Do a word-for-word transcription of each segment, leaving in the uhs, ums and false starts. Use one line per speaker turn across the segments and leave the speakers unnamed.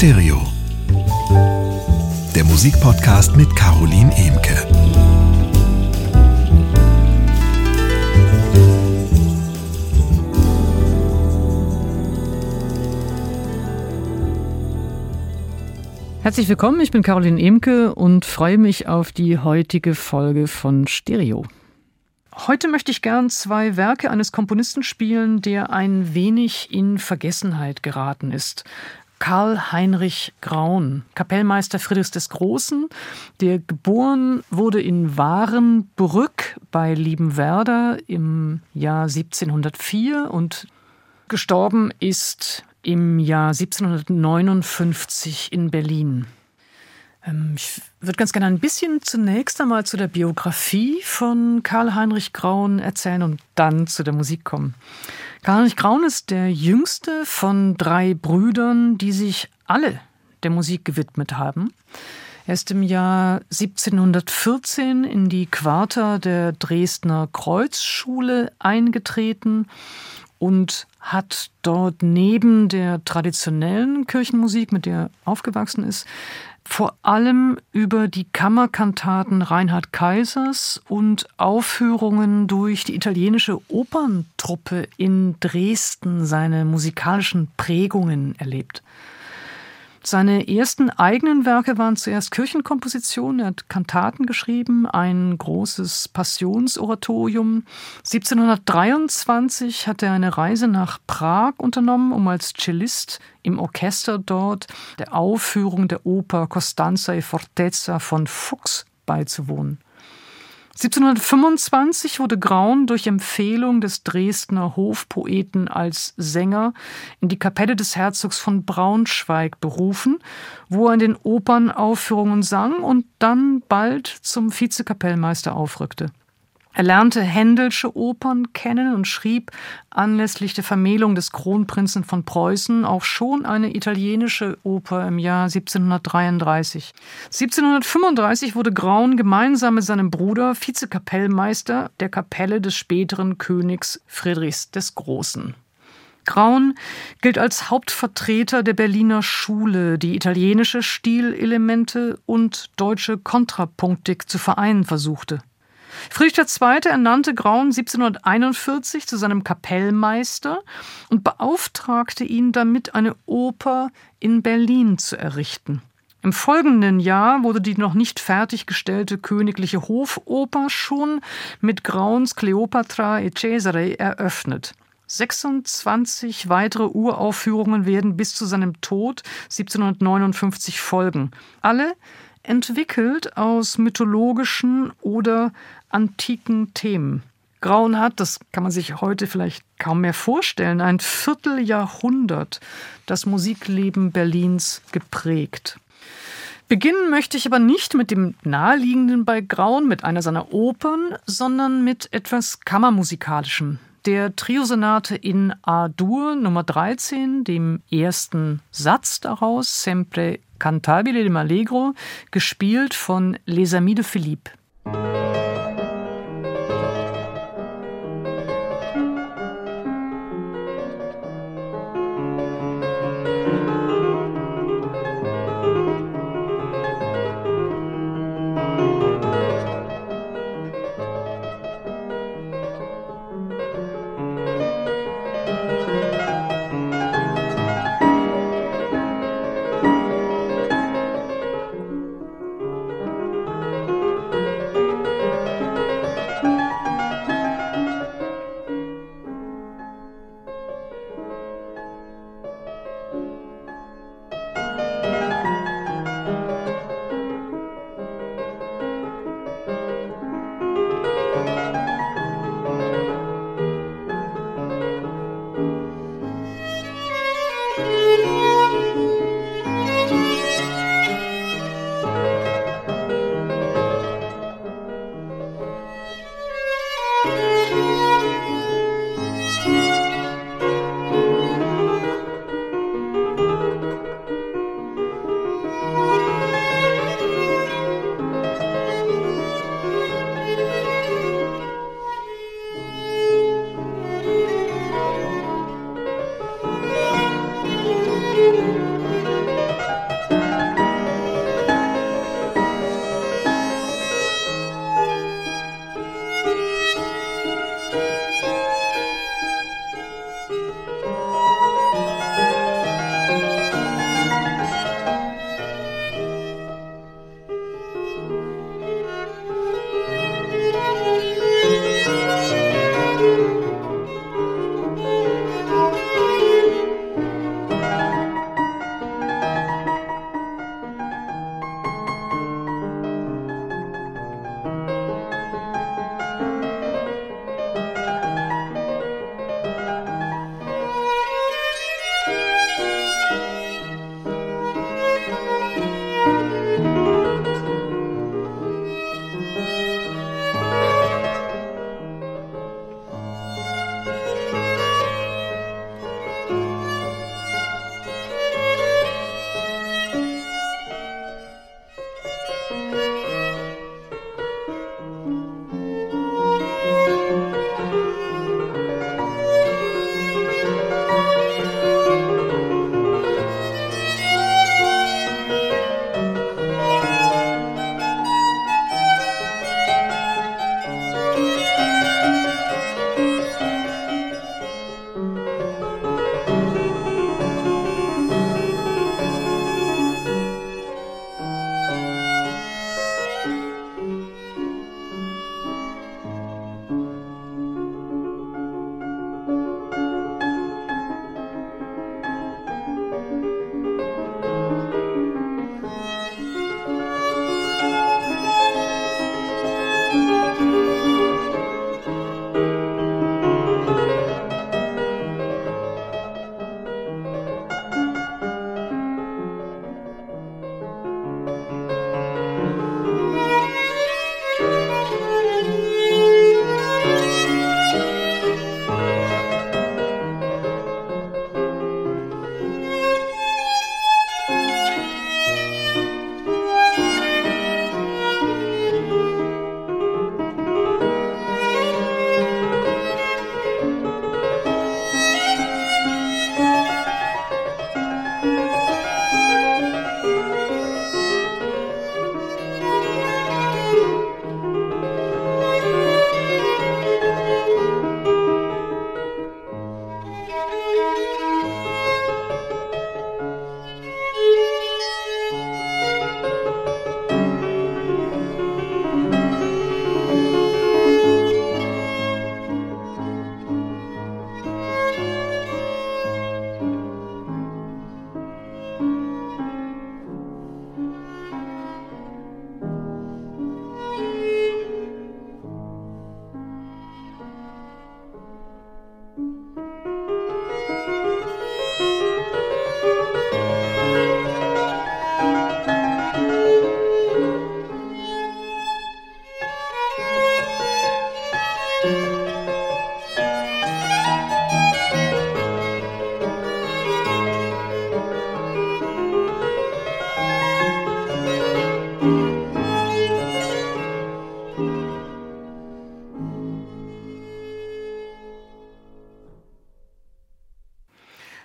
Stereo, der Musikpodcast mit Caroline Emke.
Herzlich willkommen, ich bin Caroline Emke und freue mich auf die heutige Folge von Stereo. Heute möchte ich gern zwei Werke eines Komponisten spielen, der ein wenig in Vergessenheit geraten ist. Karl Heinrich Graun, Kapellmeister Friedrichs des Großen, der geboren wurde in Warenbrück bei Liebenwerda im Jahr siebzehnhundertvier und gestorben ist im Jahr siebzehnhundertneunundfünfzig in Berlin. Ich würde ganz gerne ein bisschen zunächst einmal zu der Biografie von Karl Heinrich Graun erzählen und dann zu der Musik kommen. Karl Heinrich Graun ist der jüngste von drei Brüdern, die sich alle der Musik gewidmet haben. Er ist im Jahr siebzehnhundertvierzehn in die Quarta der Dresdner Kreuzschule eingetreten und hat dort neben der traditionellen Kirchenmusik, mit der er aufgewachsen ist, vor allem über die Kammerkantaten Reinhard Kaisers und Aufführungen durch die italienische Operntruppe in Dresden seine musikalischen Prägungen erlebt. Seine ersten eigenen Werke waren zuerst Kirchenkompositionen. Er hat Kantaten geschrieben, ein großes Passionsoratorium. siebzehnhundertdreiundzwanzig hat er eine Reise nach Prag unternommen, um als Cellist im Orchester dort der Aufführung der Oper Costanza e Fortezza von Fuchs beizuwohnen. siebzehnhundertfünfundzwanzig wurde Graun durch Empfehlung des Dresdner Hofpoeten als Sänger in die Kapelle des Herzogs von Braunschweig berufen, wo er in den Opernaufführungen sang und dann bald zum Vizekapellmeister aufrückte. Er lernte Händelsche Opern kennen und schrieb anlässlich der Vermählung des Kronprinzen von Preußen auch schon eine italienische Oper im Jahr siebzehnhundertdreiunddreißig. siebzehnhundertfünfunddreißig wurde Graun gemeinsam mit seinem Bruder Vizekapellmeister der Kapelle des späteren Königs Friedrichs des Großen. Graun gilt als Hauptvertreter der Berliner Schule, die italienische Stilelemente und deutsche Kontrapunktik zu vereinen versuchte. Friedrich der Zweite ernannte Graun siebzehnhunderteinundvierzig zu seinem Kapellmeister und beauftragte ihn damit, eine Oper in Berlin zu errichten. Im folgenden Jahr wurde die noch nicht fertiggestellte königliche Hofoper schon mit Grauns Kleopatra e Cesare eröffnet. sechsundzwanzig weitere Uraufführungen werden bis zu seinem Tod siebzehnhundertneunundfünfzig folgen. Alle entwickelt aus mythologischen oder antiken Themen. Graun hat, das kann man sich heute vielleicht kaum mehr vorstellen, ein Vierteljahrhundert das Musikleben Berlins geprägt. Beginnen möchte ich aber nicht mit dem Naheliegenden bei Graun, mit einer seiner Opern, sondern mit etwas Kammermusikalischem. Der Triosonate in A-Dur Nummer dreizehn, dem ersten Satz daraus, Sempre Cantabile dem Allegro, gespielt von Les Amis de Philippe.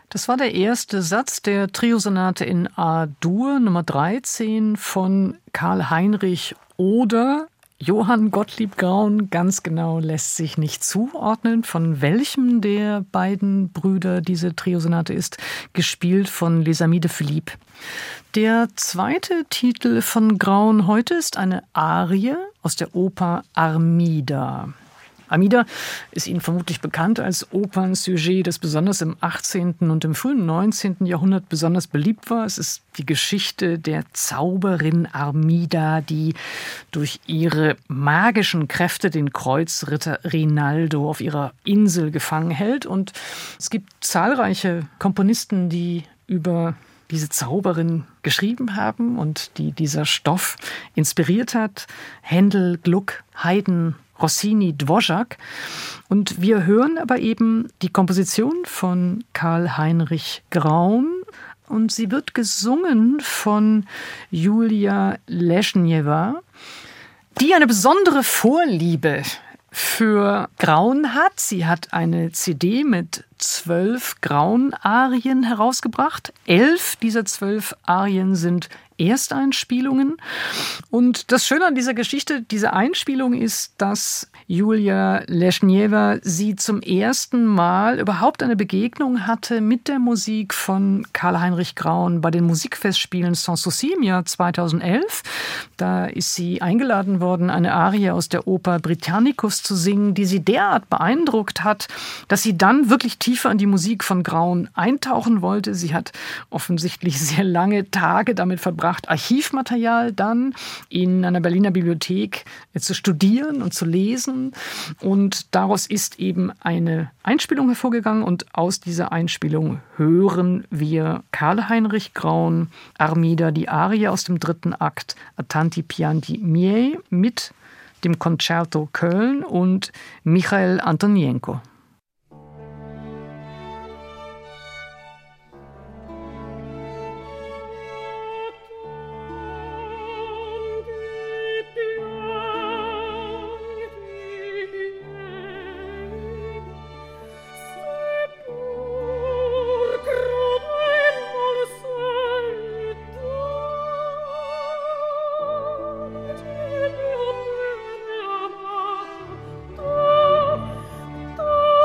Das war der erste Satz der Triosonate in A-Dur Nummer dreizehn von Karl Heinrich oder Johann Gottlieb Graun. Ganz genau lässt sich nicht zuordnen, von welchem der beiden Brüder diese Triosonate ist, gespielt von Les Amis de Philippe. Der zweite Titel von Graun heute ist eine Arie aus der Oper Armida. Armida ist Ihnen vermutlich bekannt als Opernsujet, das besonders im achtzehnten und im frühen neunzehnten Jahrhundert besonders beliebt war. Es ist die Geschichte der Zauberin Armida, die durch ihre magischen Kräfte den Kreuzritter Rinaldo auf ihrer Insel gefangen hält. Und es gibt zahlreiche Komponisten, die über diese Zauberin geschrieben haben und die dieser Stoff inspiriert hat. Händel, Gluck, Haydn, Rossini, Dvořák. Und wir hören aber eben die Komposition von Karl Heinrich Graun und sie wird gesungen von Julia Leschnjewa, die eine besondere Vorliebe für Graun hat. Sie hat eine C D mit zwölf Graun-Arien herausgebracht. Elf dieser zwölf Arien sind Ersteinspielungen. Und das Schöne an dieser Geschichte, diese Einspielung ist, dass Julia Leschnjewa sie zum ersten Mal überhaupt eine Begegnung hatte mit der Musik von Karl Heinrich Graun bei den Musikfestspielen Sans Souci im Jahr zweitausendelf. Da ist sie eingeladen worden, eine Arie aus der Oper Britannicus zu singen, die sie derart beeindruckt hat, dass sie dann wirklich tiefer in die Musik von Graun eintauchen wollte. Sie hat offensichtlich sehr lange Tage damit verbracht, Archivmaterial dann in einer Berliner Bibliothek zu studieren und zu lesen. Und daraus ist eben eine Einspielung hervorgegangen. Und aus dieser Einspielung hören wir Karl Heinrich Graun, Armida, die Arie aus dem dritten Akt, A tanti pianti miei, mit dem Concerto Köln und Michael Antonienko.
Oh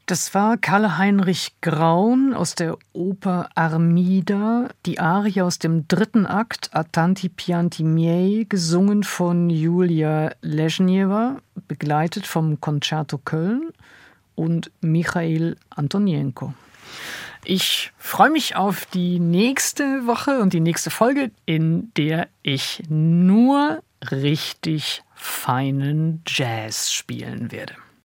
Das war Karl-Heinrich Graun aus der Oper Armida, die Arie aus dem dritten Akt A tanti pianti miei, gesungen von Julia Leschniewa, begleitet vom Concerto Köln und Michail Antonienko. Ich freue mich auf die nächste Woche und die nächste Folge, in der ich nur richtig feinen Jazz spielen werde.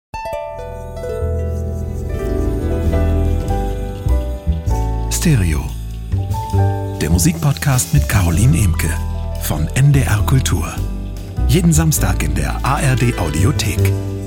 Stereo, der Musikpodcast mit Caroline Emke von N D R Kultur. Jeden Samstag in der A R D Audiothek.